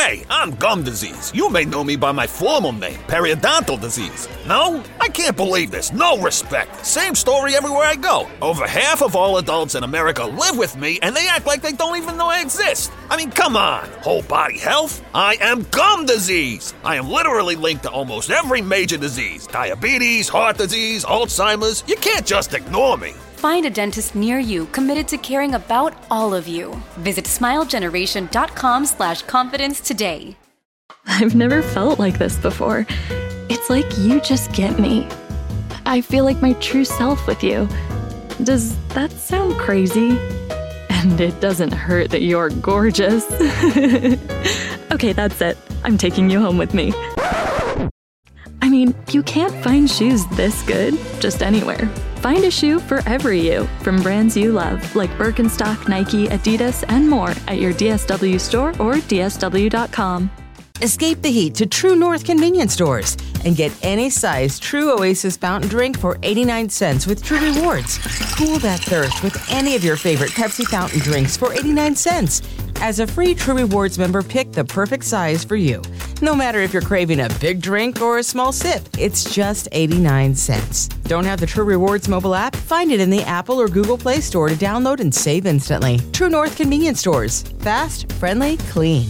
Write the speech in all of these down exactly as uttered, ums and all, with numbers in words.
Hey, I'm gum disease. You may know me by my formal name, periodontal disease. No? I can't believe this. No respect. Same story everywhere I go. Over half of all adults in America live with me, and they act like they don't even know I exist. I mean, come on. Whole body health? I am gum disease. I am literally linked to almost every major disease. Diabetes, heart disease, Alzheimer's. You can't just ignore me. Find a dentist near you committed to caring about all of you. Visit smilegeneration.com slash confidence today. I've never felt like this before. It's like you just get me. I feel like my true self with you. Does that sound crazy? And it doesn't hurt that you're gorgeous. Okay, that's it. I'm taking you home with me. I mean, you can't find shoes this good just anywhere. Find a shoe for every you from brands you love, like Birkenstock, Nike, Adidas, and more at your D S W store or D S W dot com. Escape the heat to True North convenience stores and get any size True Oasis fountain drink for eighty-nine cents with True Rewards. Cool that thirst with any of your favorite Pepsi fountain drinks for eighty-nine cents. As a free True Rewards member, pick the perfect size for you. No matter if you're craving a big drink or a small sip, it's just eighty-nine cents. Don't have the True Rewards mobile app? Find it in the Apple or Google Play Store to download and save instantly. True North convenience stores. Fast, friendly, clean.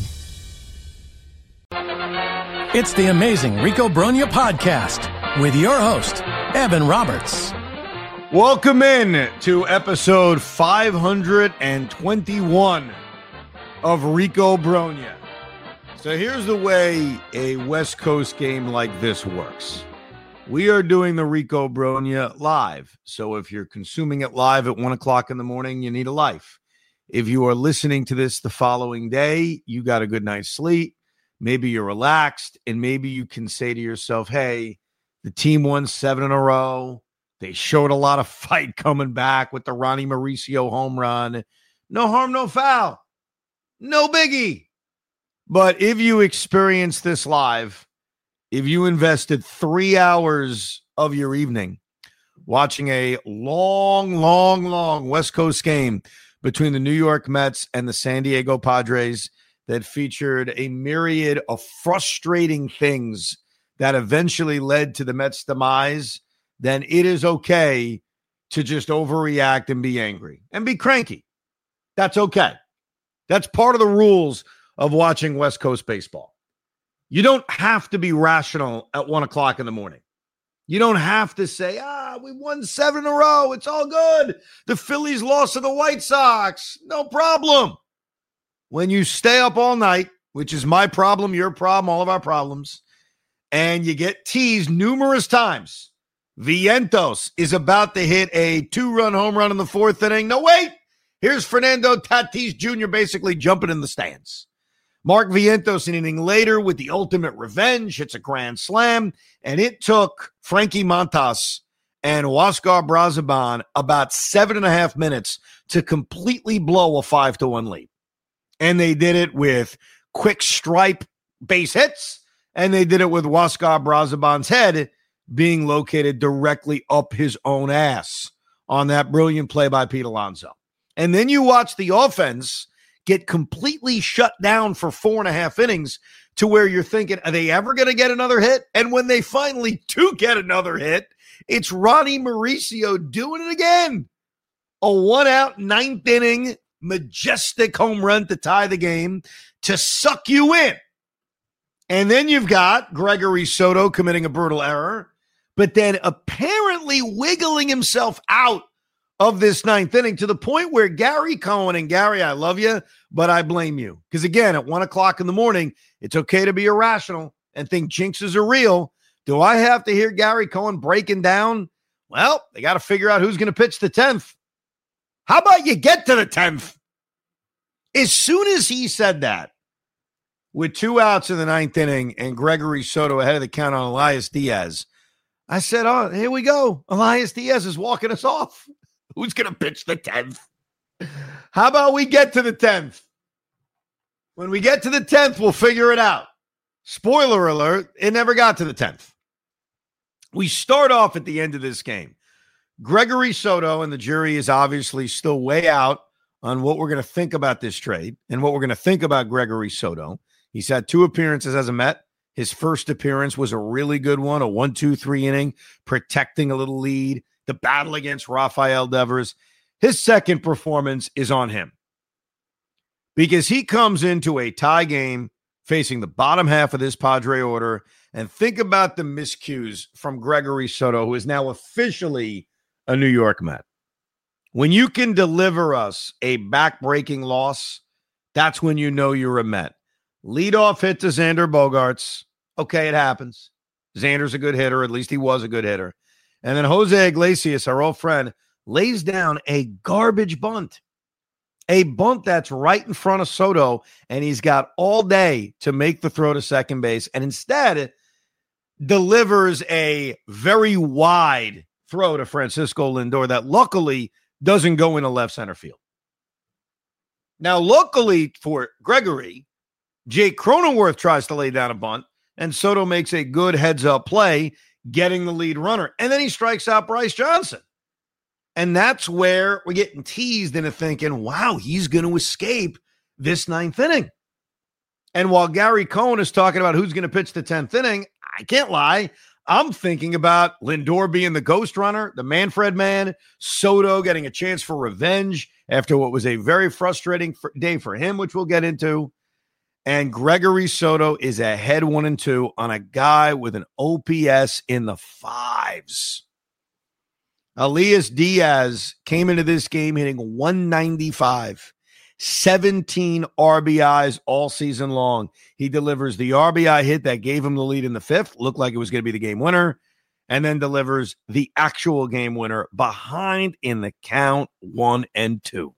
It's the Amazing Rico Brogna podcast with your host, Evan Roberts. Welcome in to episode five hundred twenty-one of Rico Brogna. So here's the way a West Coast game like this works. We are doing the Rico Brogna live. So if you're consuming it live at one o'clock in the morning, you need a life. If you are listening to this the following day, you got a good night's sleep. Maybe you're relaxed, and maybe you can say to yourself, hey, the team won seven in a row. They showed a lot of fight coming back with the Ronnie Mauricio home run. No harm, no foul. No biggie. But if you experience this live, if you invested three hours of your evening watching a long, long, long West Coast game between the New York Mets and the San Diego Padres that featured a myriad of frustrating things that eventually led to the Mets' demise, then it is okay to just overreact and be angry and be cranky. That's okay. That's part of the rules of watching West Coast baseball. You don't have to be rational at one o'clock in the morning. You don't have to say, ah, we won seven in a row. It's all good. The Phillies lost to the White Sox. No problem. When you stay up all night, which is my problem, your problem, all of our problems, and you get teased numerous times, Vientos is about to hit a two-run home run in the fourth inning. No, wait. Here's Fernando Tatis Junior basically jumping in the stands. Mark Vientos, an inning later, with the ultimate revenge, hits a grand slam, and it took Frankie Montas and Huascar Brazoban about seven and a half minutes to completely blow a five to one lead. And they did it with quick stripe base hits, and they did it with Huascar Brazoban's head being located directly up his own ass on that brilliant play by Pete Alonso. And then you watch the offense get completely shut down for four and a half innings to where you're thinking, are they ever going to get another hit? And when they finally do get another hit, it's Ronnie Mauricio doing it again. A one-out ninth inning majestic home run to tie the game to suck you in. And then you've got Gregory Soto committing a brutal error, but then apparently wiggling himself out of this ninth inning to the point where Gary Cohen, and Gary, I love you, but I blame you. Because again, at one o'clock in the morning, it's okay to be irrational and think jinxes are real. Do I have to hear Gary Cohen breaking down? Well, they got to figure out who's going to pitch the tenth. How about you get to the tenth? As soon as he said that, with two outs in the ninth inning and Gregory Soto ahead of the count on Elias Diaz, I said, oh, here we go. Elias Diaz is walking us off. Who's going to pitch the tenth? How about we get to the tenth? When we get to the tenth, we'll figure it out. Spoiler alert, it never got to the tenth. We start off at the end of this game. Gregory Soto, and the jury is obviously still way out on what we're going to think about this trade and what we're going to think about Gregory Soto. He's had two appearances as a Met. His first appearance was a really good one, a one two three inning, protecting a little lead, the battle against Rafael Devers. His second performance is on him because he comes into a tie game facing the bottom half of this Padre order. And think about the miscues from Gregory Soto, who is now officially a New York Met. When you can deliver us a back-breaking loss, that's when you know you're a Met. Leadoff hit to Xander Bogaerts. Okay, it happens. Xander's a good hitter. At least he was a good hitter. And then Jose Iglesias, our old friend, lays down a garbage bunt. A bunt that's right in front of Soto, and he's got all day to make the throw to second base. And instead, delivers a very wide throw to Francisco Lindor that luckily doesn't go into left center field. Now, luckily for Gregory, Jake Cronenworth tries to lay down a bunt, and Soto makes a good heads-up play, getting the lead runner. And then he strikes out Bryce Johnson. And that's where we're getting teased into thinking, wow, he's going to escape this ninth inning. And while Gary Cohen is talking about who's going to pitch the tenth inning, I can't lie, I'm thinking about Lindor being the ghost runner, the Manfred man, Soto getting a chance for revenge after what was a very frustrating day for him, which we'll get into. And Gregory Soto is ahead one and two on a guy with an O P S in the fives. Elias Diaz came into this game hitting one ninety-five. seventeen R B Is all season long. He delivers the R B I hit that gave him the lead in the fifth, looked like it was going to be the game winner, and then delivers the actual game winner behind in the count one and two.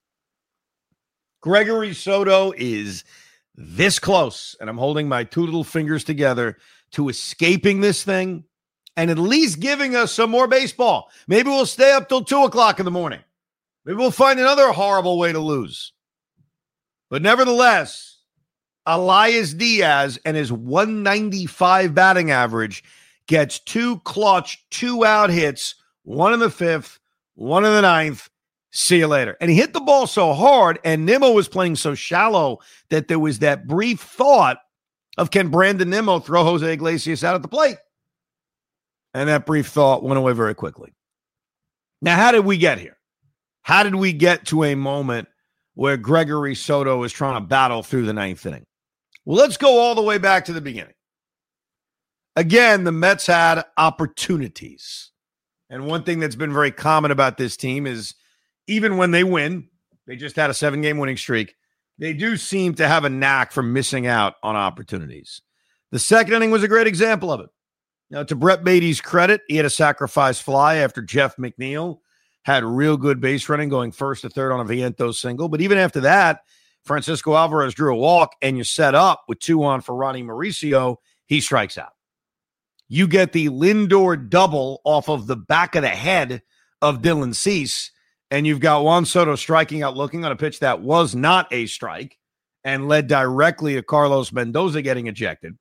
Gregory Soto is this close, and I'm holding my two little fingers together to escaping this thing and at least giving us some more baseball. Maybe we'll stay up till two o'clock in the morning. Maybe we'll find another horrible way to lose. But nevertheless, Elias Diaz and his one ninety-five batting average gets two clutch, two-out hits, one in the fifth, one in the ninth. See you later. And he hit the ball so hard, and Nimmo was playing so shallow that there was that brief thought of, can Brandon Nimmo throw Jose Iglesias out at the plate? And that brief thought went away very quickly. Now, how did we get here? How did we get to a moment where Gregory Soto is trying to battle through the ninth inning? Well, let's go all the way back to the beginning. Again, the Mets had opportunities. And one thing that's been very common about this team is even when they win, they just had a seven-game winning streak, they do seem to have a knack for missing out on opportunities. The second inning was a great example of it. Now, to Brett Beatty's credit, he had a sacrifice fly after Jeff McNeil had real good base running, going first to third on a Vientos single. But even after that, Francisco Alvarez drew a walk, and you set up with two on for Ronnie Mauricio. He strikes out. You get the Lindor double off of the back of the head of Dylan Cease, and you've got Juan Soto striking out, looking on a pitch that was not a strike and led directly to Carlos Mendoza getting ejected.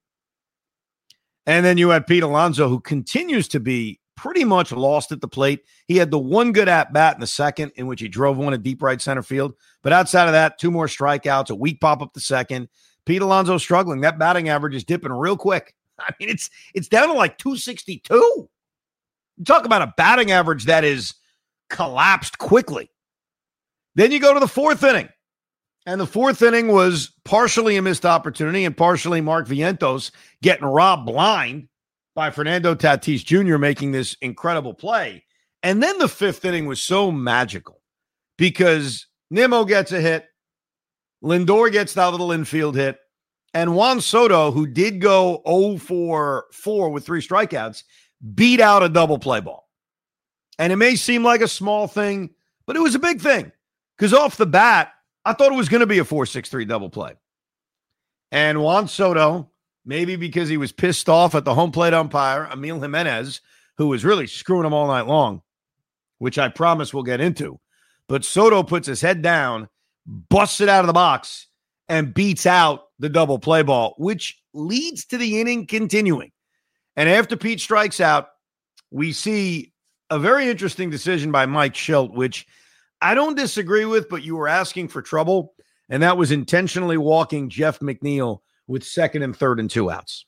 And then you had Pete Alonso, who continues to be pretty much lost at the plate. He had the one good at-bat in the second in which he drove one to deep right center field. But outside of that, two more strikeouts, a weak pop up the second. Pete Alonso struggling. That batting average is dipping real quick. I mean, it's it's down to like two sixty-two. You talk about a batting average that is collapsed quickly. Then you go to the fourth inning. And the fourth inning was partially a missed opportunity and partially Mark Vientos getting robbed blind by Fernando Tatis Junior making this incredible play. And then the fifth inning was so magical because Nimmo gets a hit, Lindor gets that little infield hit, and Juan Soto, who did go oh for four with three strikeouts, beat out a double play ball. And it may seem like a small thing, but it was a big thing because off the bat, I thought it was going to be a four six three double play. And Juan Soto, maybe because he was pissed off at the home plate umpire, Emil Jimenez, who was really screwing him all night long, which I promise we'll get into. But Soto puts his head down, busts it out of the box, and beats out the double play ball, which leads to the inning continuing. And after Pete strikes out, we see a very interesting decision by Mike Shildt, which I don't disagree with, but you were asking for trouble, and that was intentionally walking Jeff McNeil with second and third and two outs.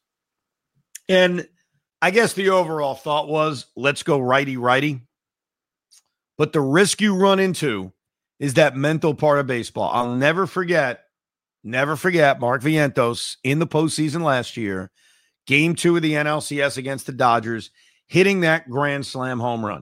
And I guess the overall thought was, let's go righty-righty. But the risk you run into is that mental part of baseball. I'll never forget, never forget Mark Vientos in the postseason last year, game two of the N L C S against the Dodgers, hitting that grand slam home run.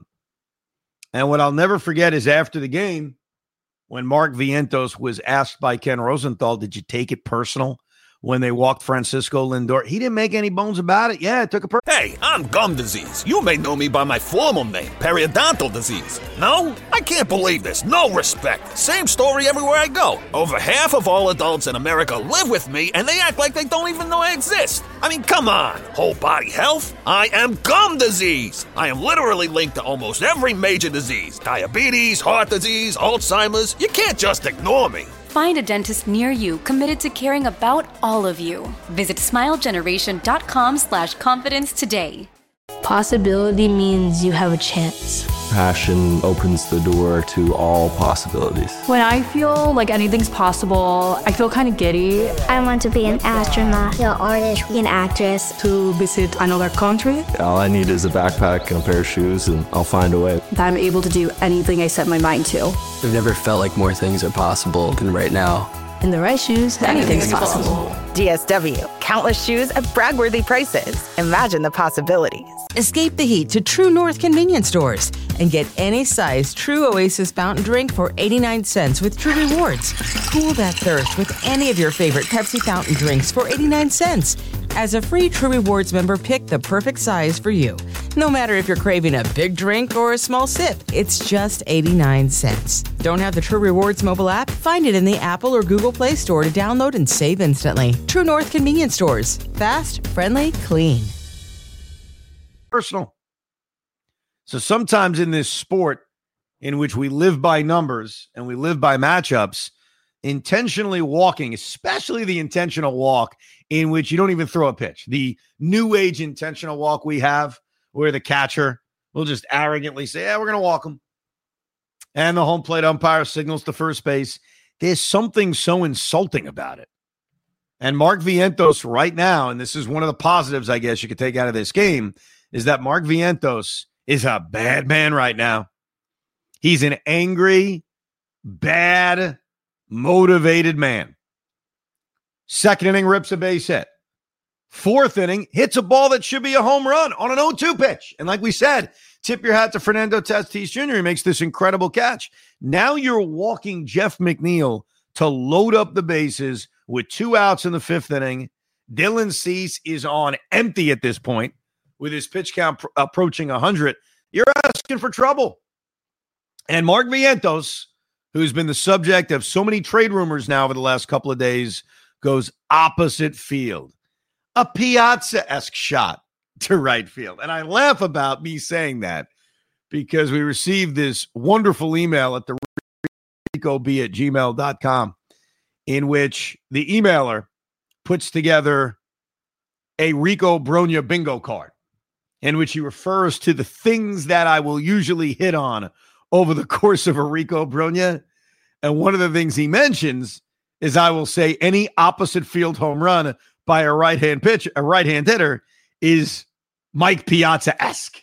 And what I'll never forget is after the game, when Mark Vientos was asked by Ken Rosenthal, did you take it personal when they walked Francisco Lindor? He didn't make any bones about it. Yeah, it took a per- Hey, I'm gum disease. You may know me by my formal name, periodontal disease. No? I can't believe this. No respect. Same story everywhere I go. Over half of all adults in America live with me, and they act like they don't even know I exist. I mean, come on. Whole body health? I am gum disease. I am literally linked to almost every major disease. Diabetes, heart disease, Alzheimer's. You can't just ignore me. Find a dentist near you committed to caring about all of you. Visit smilegeneration.com slash confidence today. Possibility means you have a chance. Passion opens the door to all possibilities. When I feel like anything's possible, I feel kind of giddy. I want to be an astronaut, an artist, an actress. To visit another country. All I need is a backpack and a pair of shoes, and I'll find a way. That I'm able to do anything I set my mind to. I've never felt like more things are possible than right now. In the right shoes, anything's, anything's possible. possible. D S W. Countless shoes at brag-worthy prices. Imagine the possibilities. Escape the heat to True North convenience stores and get any size True Oasis fountain drink for eighty-nine cents with True Rewards. Cool that thirst with any of your favorite Pepsi fountain drinks for eighty-nine cents. As a free True Rewards member, pick the perfect size for you. No matter if you're craving a big drink or a small sip, it's just eighty-nine cents. Don't have the True Rewards mobile app? Find it in the Apple or Google Play Store to download and save instantly. True North convenience stores. Fast, friendly, clean. Personal. So sometimes in this sport in which we live by numbers and we live by matchups, intentionally walking, especially the intentional walk in which you don't even throw a pitch, the new age intentional walk we have where the catcher will just arrogantly say, yeah, we're going to walk him. And the home plate umpire signals to first base. There's something so insulting about it. And Mark Vientos right now, and this is one of the positives I guess you could take out of this game, is that Mark Vientos is a bad man right now. He's an angry, bad, motivated man. Second inning, rips a base hit. Fourth inning, hits a ball that should be a home run on an oh two pitch. And like we said, tip your hat to Fernando Tatis Junior He makes this incredible catch. Now you're walking Jeff McNeil to load up the bases with two outs in the fifth inning. Dylan Cease is on empty at this point with his pitch count pr- approaching one hundred. You're asking for trouble. And Mark Vientos, who's been the subject of so many trade rumors now over the last couple of days, goes opposite field. A Piazza-esque shot to right field. And I laugh about me saying that because we received this wonderful email at the rico b at gmail dot com in which the emailer puts together a Rico Brogna bingo card in which he refers to the things that I will usually hit on over the course of a Rico Brogna. And one of the things he mentions is I will say any opposite field home run by a right-hand pitch, a right-hand hitter is Mike Piazza-esque.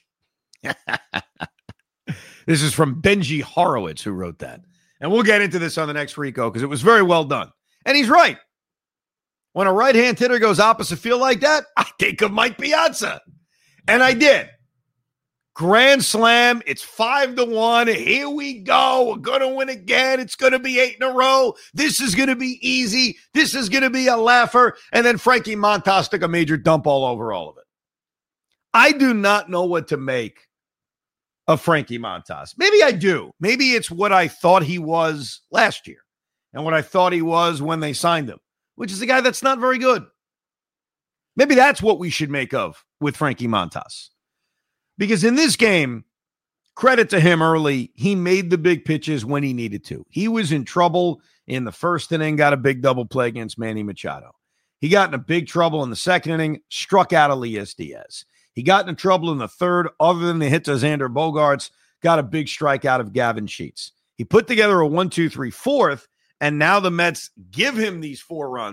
This is from Benji Horowitz, who wrote that. And we'll get into this on the next Rico because it was very well done. And he's right. When a right-hand hitter goes opposite field like that, I think of Mike Piazza. And I did. Grand slam. It's five to one. Here we go. We're going to win again. It's going to be eight in a row. This is going to be easy. This is going to be a laugher. And then Frankie Montas took a major dump all over all of it. I do not know what to make of Frankie Montas. Maybe I do. Maybe it's what I thought he was last year and what I thought he was when they signed him, which is a guy that's not very good. Maybe that's what we should make of with Frankie Montas. Because in this game, credit to him early, he made the big pitches when he needed to. He was in trouble in the first inning, got a big double play against Manny Machado. He got in a big trouble in the second inning, struck out Elias Diaz. He got into trouble in the third, other than the hit to Xander Bogaerts, got a big strikeout of Gavin Sheets. He put together a one, two, three, fourth, and now the Mets give him these four runs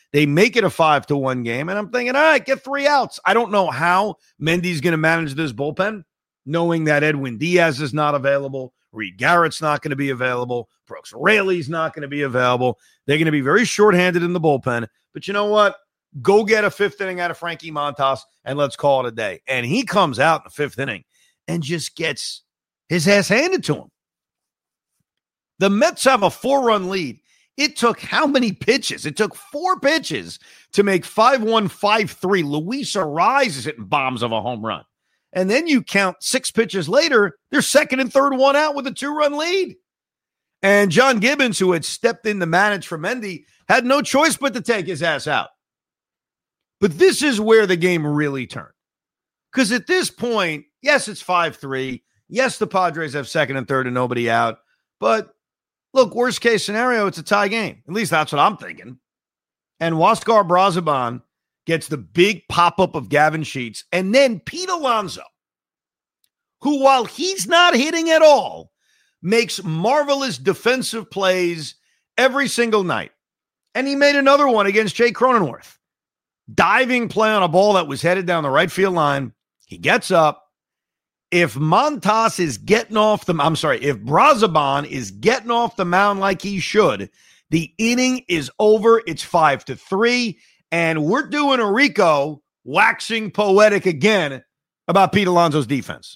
They make it a five to one game, and I'm thinking, all right, get three outs. I don't know how Mendy's going to manage this bullpen, knowing that Edwin Diaz is not available, Reed Garrett's not going to be available, Brooks Raley's not going to be available. They're going to be very shorthanded in the bullpen. But you know what? Go get a fifth inning out of Frankie Montas, and let's call it a day. And he comes out in the fifth inning and just gets his ass handed to him. The Mets have a four-run lead. It took how many pitches? It took four pitches to make five one, five three. Luis Arraez is hitting bombs of a home run. And then you count six pitches later, they're second and third one out with a two-run lead. And John Gibbons, who had stepped in to manage for Mendy, had no choice but to take his ass out. But this is where the game really turned. Because at this point, yes, it's five three. Yes, the Padres have second and third and nobody out. But look, worst case scenario, it's a tie game. At least that's what I'm thinking. And Huáscar Brazoban gets the big pop-up of Gavin Sheets. And then Pete Alonso, who, while he's not hitting at all, makes marvelous defensive plays every single night. And he made another one against Jay Cronenworth. Diving play on a ball that was headed down the right field line. He gets up. If Montas is getting off the, I'm sorry, if Brazoban is getting off the mound like he should, the inning is over. It's five to three, and we're doing a Rico waxing poetic again about Pete Alonso's defense.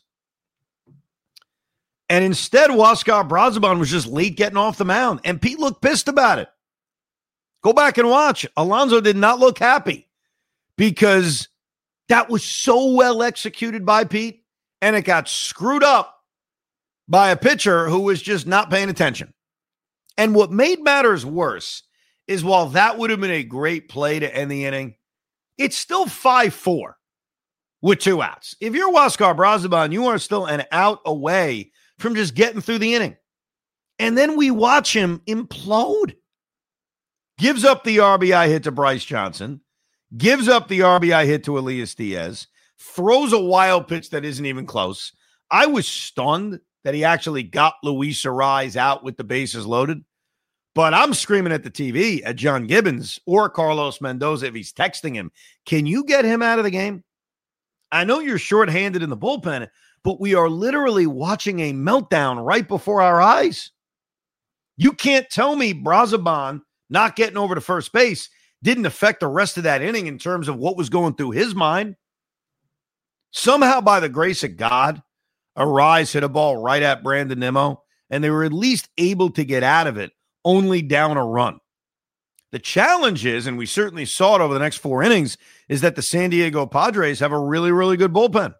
And instead, Huáscar Brazoban was just late getting off the mound, and Pete looked pissed about it. Go back and watch. Alonso did not look happy because that was so well executed by Pete. And it got screwed up by a pitcher who was just not paying attention. And what made matters worse is while that would have been a great play to end the inning, it's still five four with two outs. If you're Huáscar Brazoban, you are still an out away from just getting through the inning. And then we watch him implode. Gives up the R B I hit to Bryce Johnson. Gives up the R B I hit to Elias Diaz. Throws a wild pitch that isn't even close. I was stunned that he actually got Luis Arraez out with the bases loaded. But I'm screaming at the T V at John Gibbons or Carlos Mendoza if he's texting him. Can you get him out of the game? I know you're shorthanded in the bullpen, but we are literally watching a meltdown right before our eyes. You can't tell me Brazoban not getting over to first base didn't affect the rest of that inning in terms of what was going through his mind. Somehow, by the grace of God, Arraez hit a ball right at Brandon Nimmo, and they were at least able to get out of it, only down a run. The challenge is, and we certainly saw it over the next four innings, is that the San Diego Padres have a really, really good bullpen.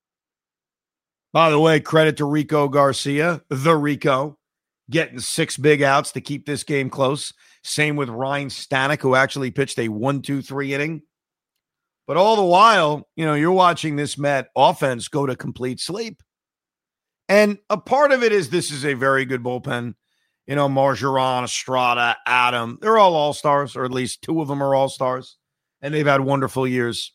By the way, credit to Rico Garcia, the Rico, getting six big outs to keep this game close. Same with Ryan Stanek, who actually pitched a one two three inning. But all the while, you know, you're watching this Met offense go to complete sleep. And a part of it is this is a very good bullpen. You know, Margeron, Estrada, Adam, they're all all-stars, or at least two of them are all-stars. And they've had wonderful years.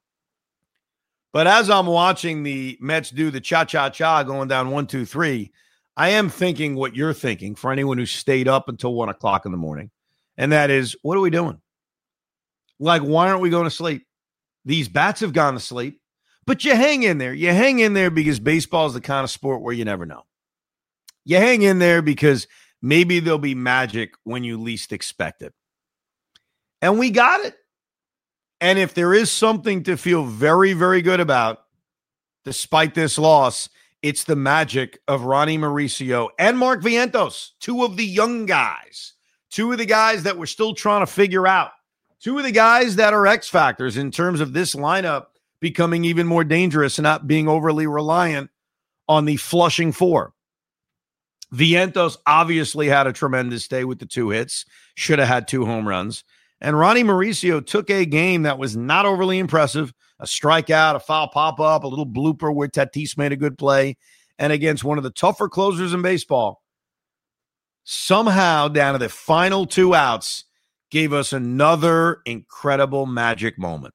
But as I'm watching the Mets do the cha-cha-cha going down one, two, three, I am thinking what you're thinking for anyone who stayed up until one o'clock in the morning. And that is, what are we doing? Like, why aren't we going to sleep? These bats have gone to sleep, but you hang in there. You hang in there because baseball is the kind of sport where you never know. You hang in there because maybe there'll be magic when you least expect it. And we got it. And if there is something to feel very, very good about, despite this loss, it's the magic of Ronnie Mauricio and Mark Vientos, two of the young guys, two of the guys that we're still trying to figure out. Two of the guys that are X factors in terms of this lineup becoming even more dangerous and not being overly reliant on the Flushing Four. Vientos obviously had a tremendous day with the two hits, should have had two home runs. And Ronnie Mauricio took a game that was not overly impressive, a strikeout, a foul pop-up, a little blooper where Tatis made a good play, and against one of the tougher closers in baseball, somehow down to the final two outs, gave us another incredible magic moment.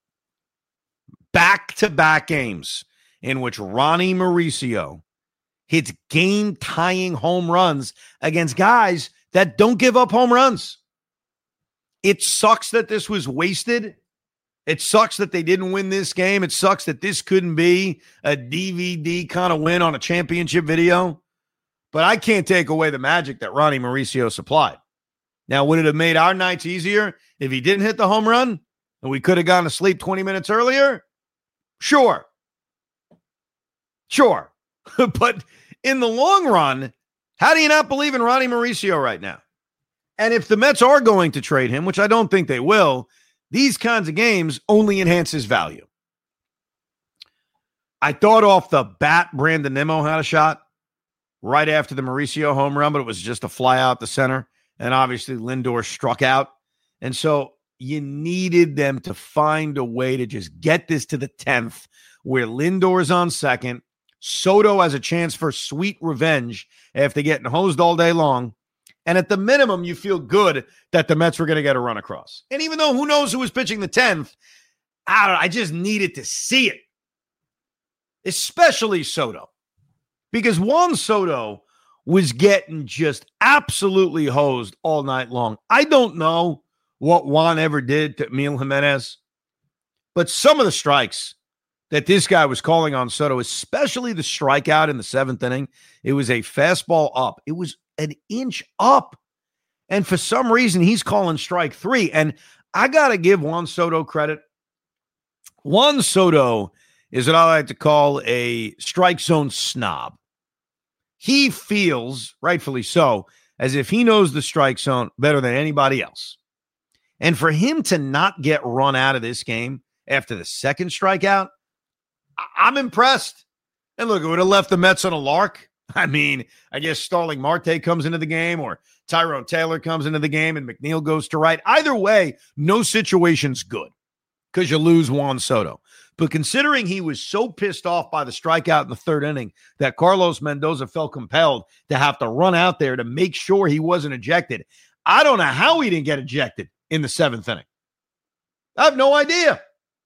Back-to-back games in which Ronnie Mauricio hits game-tying home runs against guys that don't give up home runs. It sucks that this was wasted. It sucks that they didn't win this game. It sucks that this couldn't be a D V D kind of win on a championship video. But I can't take away the magic that Ronnie Mauricio supplied. Now, would it have made our nights easier if he didn't hit the home run and we could have gone to sleep twenty minutes earlier? Sure. Sure. But in the long run, how do you not believe in Ronnie Mauricio right now? And if the Mets are going to trade him, which I don't think they will, these kinds of games only enhance his value. I thought off the bat Brandon Nimmo had a shot right after the Mauricio home run, but it was just a fly out the center. And obviously Lindor struck out. And so you needed them to find a way to just get this to the tenth where Lindor's on second. Soto has a chance for sweet revenge after getting hosed all day long. And at the minimum, you feel good that the Mets were going to get a run across. And even though who knows who was pitching the tenth, I don't know, I just needed to see it. Especially Soto. Because Juan Soto was getting just absolutely hosed all night long. I don't know what Juan ever did to Emil Jimenez, but some of the strikes that this guy was calling on Soto, especially the strikeout in the seventh inning, it was a fastball up. It was an inch up. And for some reason, he's calling strike three. And I got to give Juan Soto credit. Juan Soto is what I like to call a strike zone snob. He feels, rightfully so, as if he knows the strike zone better than anybody else. And for him to not get run out of this game after the second strikeout, I- I'm impressed. And look, it would have left the Mets on a lark. I mean, I guess Starling Marte comes into the game or Tyrone Taylor comes into the game and McNeil goes to right. Either way, no situation's good because you lose Juan Soto. But considering he was so pissed off by the strikeout in the third inning that Carlos Mendoza felt compelled to have to run out there to make sure he wasn't ejected, I don't know how he didn't get ejected in the seventh inning. I have no idea.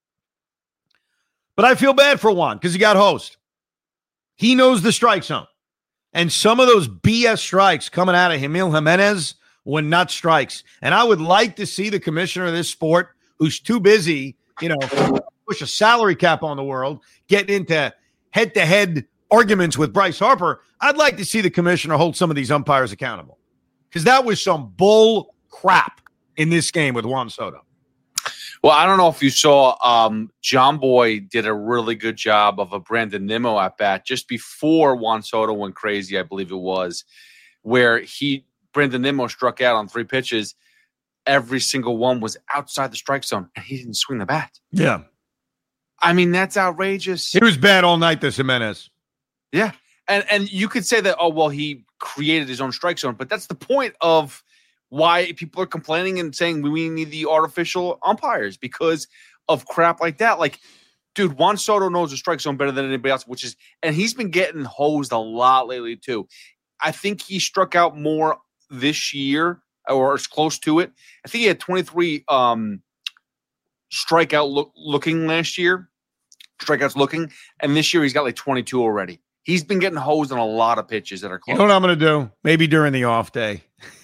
But I feel bad for Juan because he got hosed. He knows the strike zone. And some of those B S strikes coming out of Emil Jimenez were not strikes. And I would like to see the commissioner of this sport, who's too busy, you know, push a salary cap on the world, get into head-to-head arguments with Bryce Harper. I'd like to see the commissioner hold some of these umpires accountable because that was some bull crap in this game with Juan Soto. Well, I don't know if you saw um, John Boy did a really good job of a Brandon Nimmo at bat just before Juan Soto went crazy, I believe it was, where he Brandon Nimmo struck out on three pitches. Every single one was outside the strike zone, and he didn't swing the bat. Yeah. I mean, that's outrageous. He was bad all night, this Jimenez. Yeah. And and you could say that, oh, well, he created his own strike zone, but that's the point of why people are complaining and saying we need the artificial umpires because of crap like that. Like, dude, Juan Soto knows the strike zone better than anybody else, which is, and he's been getting hosed a lot lately too. I think he struck out more this year or as close to it. I think he had twenty-three um, strikeout look, looking last year, strikeouts looking, and this year he's got like twenty-two already. He's been getting hosed on a lot of pitches that are close. You know what I'm going to do? Maybe during the off day.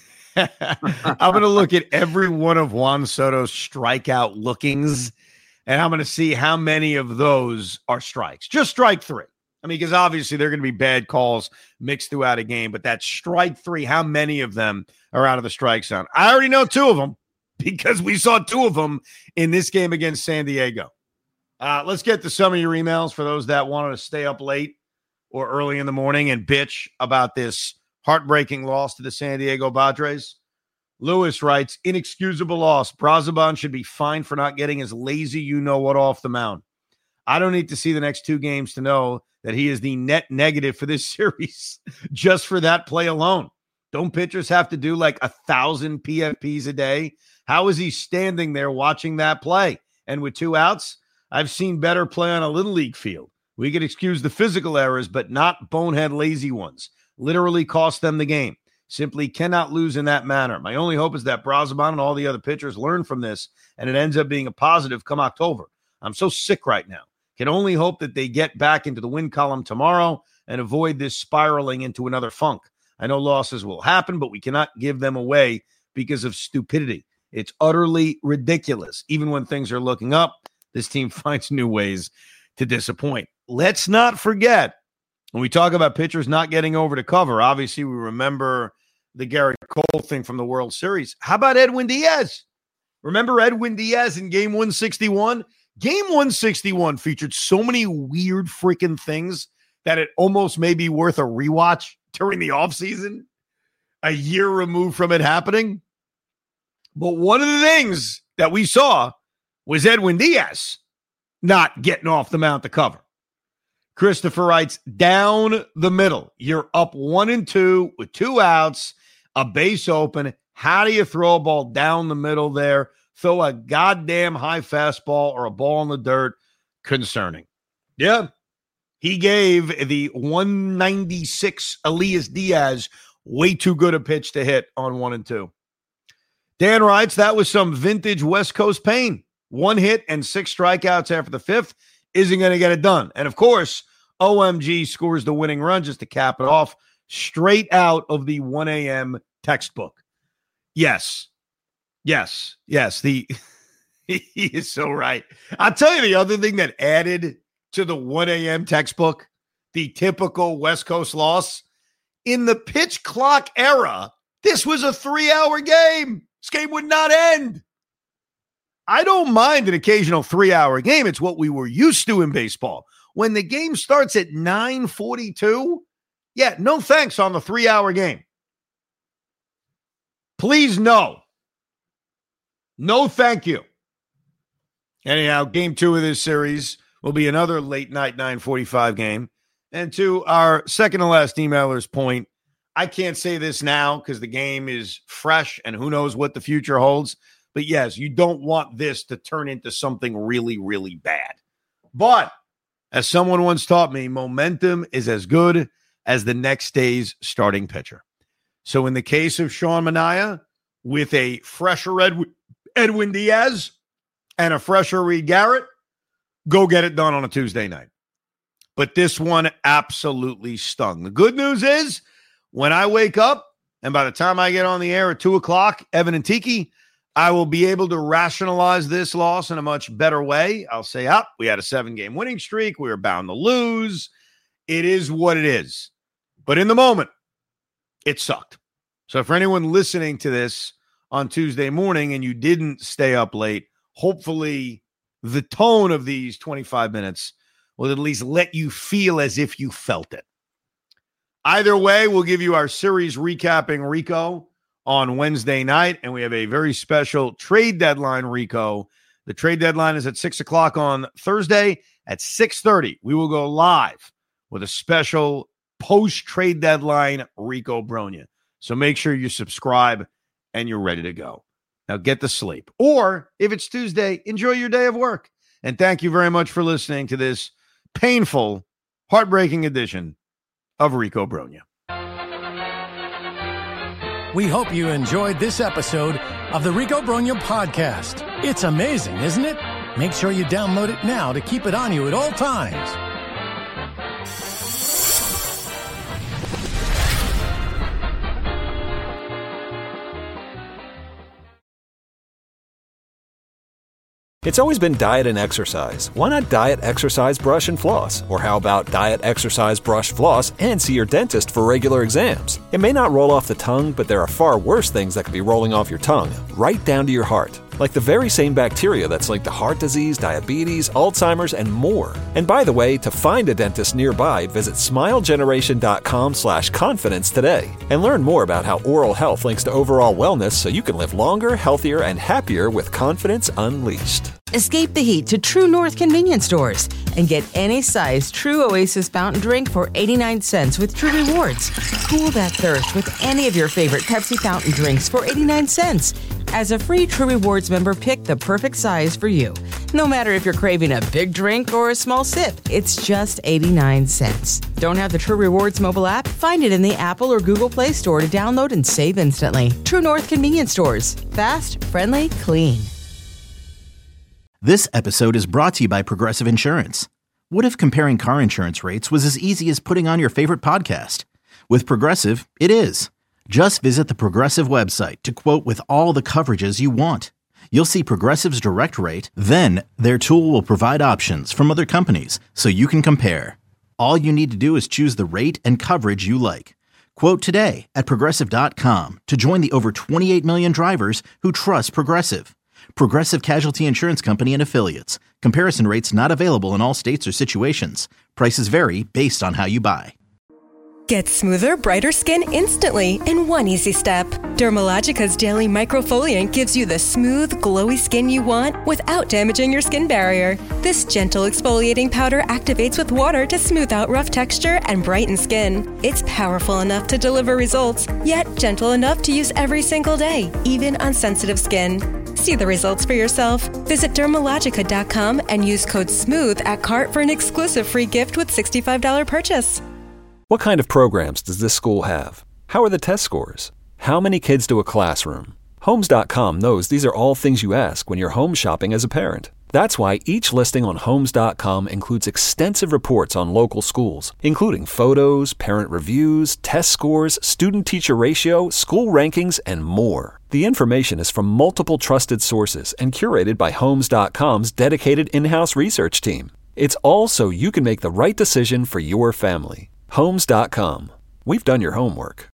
I'm going to look at every one of Juan Soto's strikeout lookings, and I'm going to see how many of those are strikes. Just strike three. I mean, because obviously there are going to be bad calls mixed throughout a game, but that strike three, how many of them are out of the strike zone? I already know two of them because we saw two of them in this game against San Diego. Uh, let's get to some of your emails for those that wanted to stay up late or early in the morning and bitch about this heartbreaking loss to the San Diego Padres. Lewis writes, inexcusable loss. Brazoban should be fined for not getting his lazy you-know-what off the mound. I don't need to see the next two games to know that he is the net negative for this series just for that play alone. Don't pitchers have to do like a thousand P F Ps a day? How is he standing there watching that play? And with two outs, I've seen better play on a little league field. We could excuse the physical errors, but not bonehead lazy ones. Literally cost them the game. Simply cannot lose in that manner. My only hope is that Brazoban and all the other pitchers learn from this, and it ends up being a positive come October. I'm so sick right now. Can only hope that they get back into the win column tomorrow and avoid this spiraling into another funk. I know losses will happen, but we cannot give them away because of stupidity. It's utterly ridiculous. Even when things are looking up, this team finds new ways to disappoint. Let's not forget, when we talk about pitchers not getting over to cover, obviously we remember the Garrett Cole thing from the World Series. How about Edwin Diaz? Remember Edwin Diaz in game one sixty-one? Game one sixty-one featured so many weird freaking things that it almost may be worth a rewatch during the offseason, a year removed from it happening. But one of the things that we saw was Edwin Diaz not getting off the mound to cover. Christopher writes, down the middle. You're up one and two with two outs, a base open. How do you throw a ball down the middle there? Throw a goddamn high fastball or a ball in the dirt? Concerning. Yeah. He gave the one ninety-six Elias Diaz way too good a pitch to hit on one and two. Dan writes, that was some vintage West Coast pain. One hit and six strikeouts after the fifth isn't going to get it done. And of course, O M G scores the winning run just to cap it off, straight out of the one a.m. textbook. Yes. Yes. Yes. The he is so right. I'll tell you the other thing that added to the one a.m. textbook, the typical West Coast loss. In the pitch clock era, this was a three-hour game. This game would not end. I don't mind an occasional three-hour game. It's what we were used to in baseball. When the game starts at nine forty-two, yeah, no thanks on the three-hour game. Please, no. No, thank you. Anyhow, game two of this series will be another late-night nine forty-five game. And to our second-to-last emailer's point, I can't say this now because the game is fresh and who knows what the future holds. But yes, you don't want this to turn into something really, really bad. But as someone once taught me, momentum is as good as the next day's starting pitcher. So in the case of Sean Manaea, with a fresher Ed- Edwin Diaz and a fresher Reed Garrett, go get it done on a Tuesday night. But this one absolutely stung. The good news is, when I wake up, and by the time I get on the air at two o'clock, Evan and Tiki, I will be able to rationalize this loss in a much better way. I'll say, ah, we had a seven-game winning streak. We were bound to lose. It is what it is. But in the moment, it sucked. So for anyone listening to this on Tuesday morning and you didn't stay up late, hopefully the tone of these twenty-five minutes will at least let you feel as if you felt it. Either way, we'll give you our series recapping Rico on Wednesday night, and we have a very special trade deadline Rico. The trade deadline is at six o'clock on Thursday. At six thirty, we will go live with a special post-trade deadline Rico Brogna. So make sure you subscribe and you're ready to go. Now get to sleep. Or if it's Tuesday, enjoy your day of work. And thank you very much for listening to this painful, heartbreaking edition of Rico Brogna. We hope you enjoyed this episode of the Rico Brogna podcast. It's amazing, isn't it? Make sure you download it now to keep it on you at all times. It's always been diet and exercise. Why not diet, exercise, brush, and floss? Or how about diet, exercise, brush, floss, and see your dentist for regular exams? It may not roll off the tongue, but there are far worse things that could be rolling off your tongue, right down to your heart. Like the very same bacteria that's linked to heart disease, diabetes, Alzheimer's, and more. And by the way, to find a dentist nearby, visit smilegeneration.com slash confidence today. And learn more about how oral health links to overall wellness so you can live longer, healthier, and happier with confidence unleashed. Escape the heat to True North convenience stores and get any size True Oasis fountain drink for eighty-nine cents with True Rewards. Cool that thirst with any of your favorite Pepsi fountain drinks for eighty-nine cents. As a free True Rewards member, pick the perfect size for you. No matter if you're craving a big drink or a small sip, it's just eighty-nine cents. Don't have the True Rewards mobile app? Find it in the Apple or Google Play Store to download and save instantly. True North convenience stores. Fast, friendly, clean. This episode is brought to you by Progressive Insurance. What if comparing car insurance rates was as easy as putting on your favorite podcast? With Progressive, it is. Just visit the Progressive website to quote with all the coverages you want. You'll see Progressive's direct rate, then their tool will provide options from other companies so you can compare. All you need to do is choose the rate and coverage you like. Quote today at Progressive dot com to join the over twenty-eight million drivers who trust Progressive. Progressive Casualty Insurance Company and Affiliates. Comparison rates not available in all states or situations. Prices vary based on how you buy. Get smoother, brighter skin instantly in one easy step. Dermalogica's Daily Microfoliant gives you the smooth, glowy skin you want without damaging your skin barrier. This gentle exfoliating powder activates with water to smooth out rough texture and brighten skin. It's powerful enough to deliver results, yet gentle enough to use every single day, even on sensitive skin. See the results for yourself. Visit Dermalogica dot com and use code SMOOTH at cart for an exclusive free gift with sixty-five dollars purchase. What kind of programs does this school have? How are the test scores? How many kids do a classroom? Homes dot com knows these are all things you ask when you're home shopping as a parent. That's why each listing on Homes dot com includes extensive reports on local schools, including photos, parent reviews, test scores, student-teacher ratio, school rankings, and more. The information is from multiple trusted sources and curated by Homes dot com's dedicated in-house research team. It's all so you can make the right decision for your family. Homes dot com. We've done your homework.